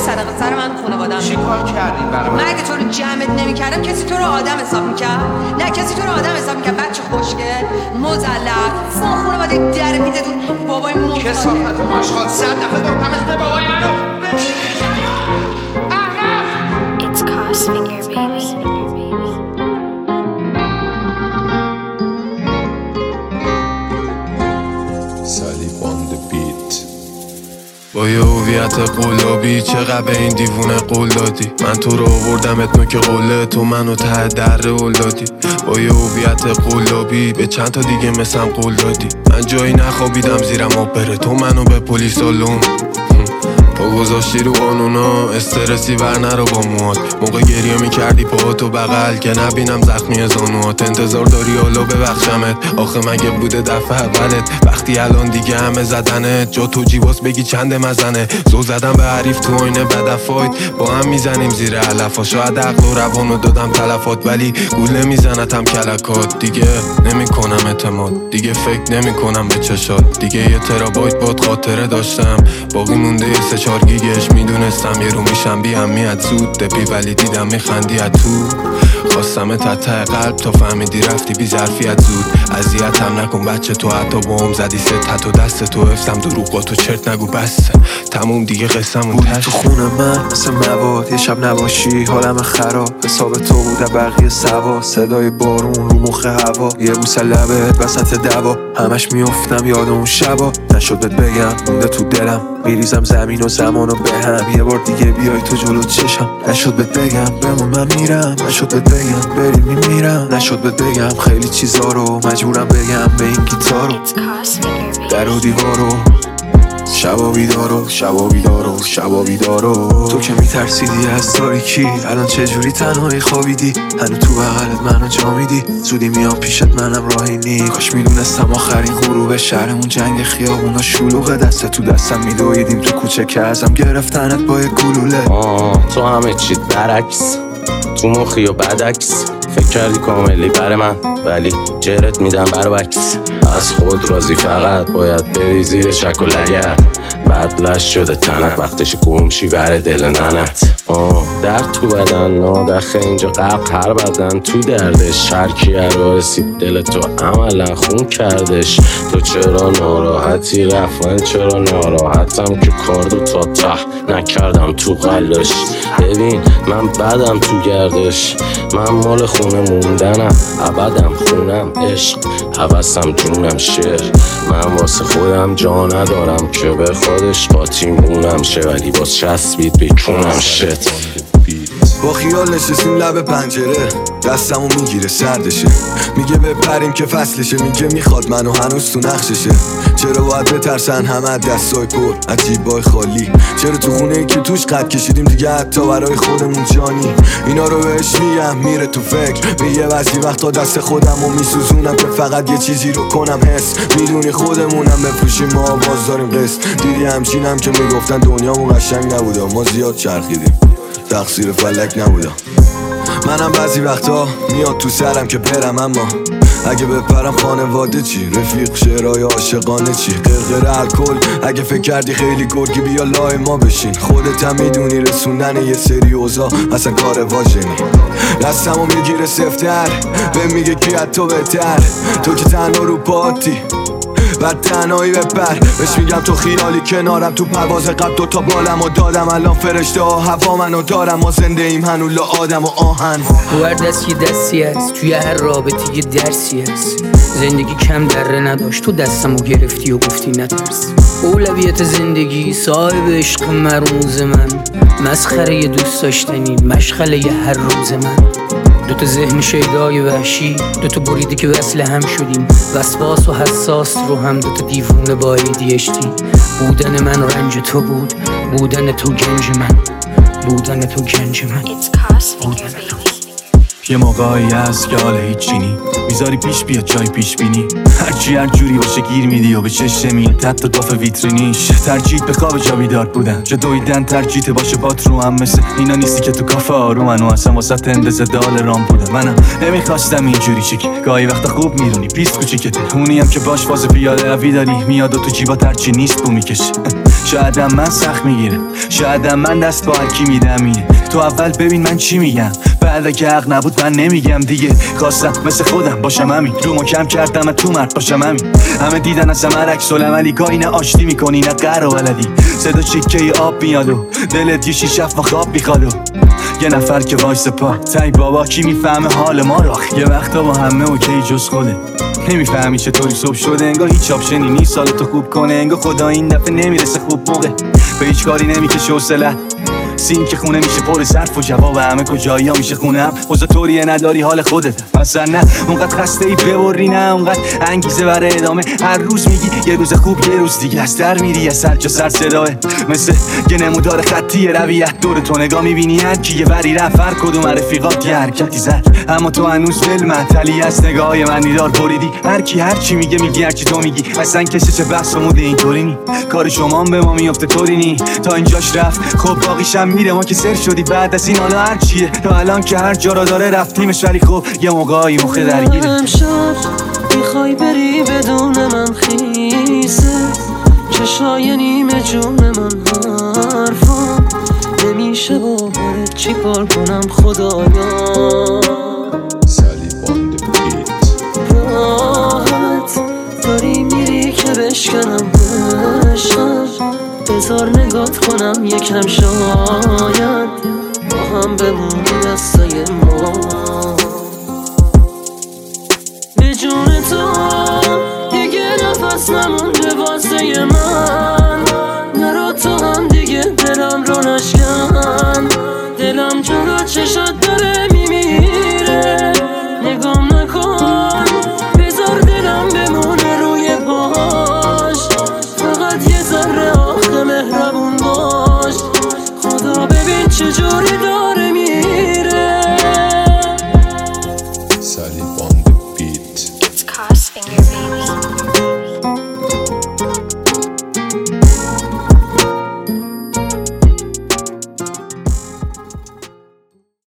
صدقه سر من خانواده‌ام. چیکار کردی برام؟ من اگه تو رو جمعت نمی‌کردم کسی تو رو آدم حساب می‌کرد؟ نه کسی تو رو آدم حساب می‌کرد. بچه خوشگل مزلق ما خانواده در میدتون بابای مفت کسافت ماشخال 100 دفعه گفتم اسم بابای منو. It's Cosfinger, baby. با یه هویت قلابی چقدر به این دیوونه قول دادی. من تو رو آوردمت نوک قله، تو منو ته در قول دادی. با یه هویت قلابی به چند تا دیگه مثلم قول دادی. من جایی نخوابیدم زیرم آب بره، تو منو به پلیس آلون پا گذاشتی رو قانونا، استرسی ور نرو با موات. موقع گریه میکردی پا تو بغل که نبینم زخمی زانوات. انتظار داری حالا ببخشمت، آخه مگه بوده دفعه اولت؟ وقتی الان دیگه همه زدنت، جا تو جیباس بگی چند مزنه. زو زدم به حریف تو آینه بدفایت، با هم میزنیم زیر علفا. شاید عقل و روانو دادم تلفات، ولی گول نمیزنتم کلکات. دیگه نمیکنم اعتماد، دیگه فکر نمیکنم به چشات. دیگه یه ترابایت باد خاطره داشتم، باقی مونده یه 3-4 گیگش. میدونستم یه رو میشم بی اهمیت زود دپی، ولی دیدم میخندی از تو. خواستم ته قلب تا فهمیدی رفتی بی ظرفیت زود. اذیتم نکن بچه، تو حتی بام زدی ست و دست تو حفظم دروغ با تو چرت نگو بسه. تموم دیگه قصه‌مون بودی تو خونه من مثل مواد، یه شب نباشی حالم خراب. حساب تو بود بقیه سوا، صدای بارون رو مخ هوا. یه بوسه لبت وسط دوا، همش میافتم یاد اون شبا. نشد بهت بگم مونده تو دلم، میریزم زمین و زمانو به هم. یه بار دیگه بیای تو جلو چشم، نشد بهت بگم بمون من میرم. نشد بهت بگم بری میمیرم. نشد بهت بگم خیلی چیزا رو مجبورم بگم به این گیتارو. در و دیوارو شبا بیدارو، شبا بیدارو، شبا بیدارو. تو که میترسیدی از تاریکی، الان چجوری تنهایی خوابیدی؟ هنو تو بغلت منو جا میدی، زودی میام پیشت منم راهی نی. کاش میدونستم آخرین غروب شهرمون جنگ خیابونا شلوغه. دست تو دستم میدویدیم تو کوچه که ازم گرفتنت با یه گلوله. تو همه چیت برعکس، تو مخی و بدعکس. فکر کردی کاملی بر من، ولی جرت میدم برعکس. از خود راضی فقط باید بری زیر شک و لگت. بدلش شده تنت، وقتش گمشی بر دل ننت. درد تو بدن نادخه اینجا قبل هر بدن تو دردش. شرکیه رو رسید دل تو عملا خون کردش. تو چرا ناراحتی رفت، من چرا ناراحتم که کاردو تا ته نکردم تو قلش. ببین من بدم تو گردش، من مال خونه موندنم. ابدم خونم عشق، حوثم جونم شعر. من واسه خودم جا ندارم که به خودش قاطی مونم شه، ولی باز چسبید بکنم شت. با خیال نشستیم لب پنجره، دستمو میگیره سردشه. میگه بپریم که فصلشه، میگه میخواد منو هنوز تو نقششه. چرا باید بترسن همه دستای پر عجیبای خالی؟ چرا تو خونه ای که توش قد کشیدیم دیگه حتی برای خودمون جانی؟ اینا رو بهش میگم میره تو فکر، میگه بعضی وقتا دست خودمو میسوزونم که فقط یه چیزی رو کنم حس. میدونی خودمونم بفروشیم ما باز داریم قسط. دیدی همچینم که میگفتن دنیامون قشنگ نبوده، ما زیاد چرخیدیم تقصیر فلک نبودم. منم بعضی وقتا میاد تو سرم که برم، اما اگه بپرم خانواده چی؟ رفیق شعرهای عاشقانه چی؟ قرقر الکل اگه فکر کردی خیلی گرگی بیا لای ما بشین. خودت هم میدونی رسوندن یه سری اوضاع اصلا کار واژنی. دستمو میگیره سفتر، به میگه کی از تو بهتر. تو که تنها رو پاتی بعد تنهایی بپر. بهش میگم تو خیالی کنارم، تو پرواز قبل 2 تا بالمو دادم. الان فرشته ها هوا منو دارم، ما زنده ایم هنوز آدم و آهن. هر دست یه دستی هست، توی هر رابطه یه درسی هست. زندگی کم دره نداشت، تو دستمو گرفتی و گفتی نترس. اولویت زندگی صاحب عشق مرموز من، مسخره دوست داشتنی مشغله هر روز من. 2 تا ذهن شیدای وحشی، 2 تا بریده که وصل هم شدیم. وسواس و حساس رو هم 2 تا دیوونه با ADHD. بودن من رنج تو بود، بودن تو گنج من، بودن تو گنج من. یه موقعی هست که حال هیچی نی، میذاری پیش بیاد جای پیش بینی. هرچی هر جوری باشه گیر میدی و به چشم میاد حتی داف ویترینیش. ترجیت به خواب جا بیدار بودن، جا دویدن ترجیت باشه بات رو هم مثل اینا نیستی که تو کافه آرومن و اصلا واسه اندازه دال رام بودن. منم نمیخواستم اینجوری چکی، گاهی وقتا خوب میرونی پیست کوچیکته. اونی هم که باش فاز پیاده روی داری میاد و تو جیبا ترچی نیست بو میکشی. شایدم من سخت میگیره، شایدم من دست با هرکی میدم اینه. تو اول ببین من چی میگم، بعد اگه حق نبود من نمیگم دیگه. خواستم مثل خودم باشم همین، رومو کم کردم تو مرد باشم همین. همه دیدن ازم عکس العملی، گاهی نه آشتی میکنی نه قهر و ولدی. صدا چیکه آب میاد و دلت یه شیشف و خواب میخواد و یه نفر که وایس پا تای بابا کی میفهمه حال ما رو. یه وقتا با همه اوکی جز خوده، نمیفهمی چطوری صبح شده، انگار هیچ آپشنی نیست سالتو خوب کنه، انگار خدا این دفعه نمیرسه خوب موقع، به هیچ کاری نمیکشه حوصله. سین که خونه میشه پر صرف و جواب همه کجایی ها میشه خونم. اوضاع طوریه نداری حال خودت مثلا، نه اونقدر خسته ای ببری، نه اونقدر انگیزه برای ادامه. هر روز میگی یه روز خوب یه روز دیگه از در میری، از سر جا سر صداه مثل یه نمودار خطی رویت. دور تو نگاه میبینی هر کی یه وری رفت، هر کدوم رفیقات یه حرکتی زد، اما تو هنوز دل معطلی از نگاهی من دیدار بریدی. هر کی هر چی میگه میگی، هر چی تو میگی اصلا کسی چه بحث و موده اینطوری نی. کار شما به ما میفته طوری نی، تا اینجاش رفت خب باقیشم میره. ما که سر شدی بعد از این حالا هر چیه، تا الان که هر جا را داره رفتیمش، ولی خب یه موقعی مخه درگیره. امشب میخوای بری بدون من خیسه، چشای نیمه جون من حرفم نمیشه باورت چی کار کنم خدایا. راحت داری میری که بشکنم بشم، بذار نگات کنم یکم شاید با هم بمونی دستای ما. به جون تو دیگه نفس نمونده واسه من،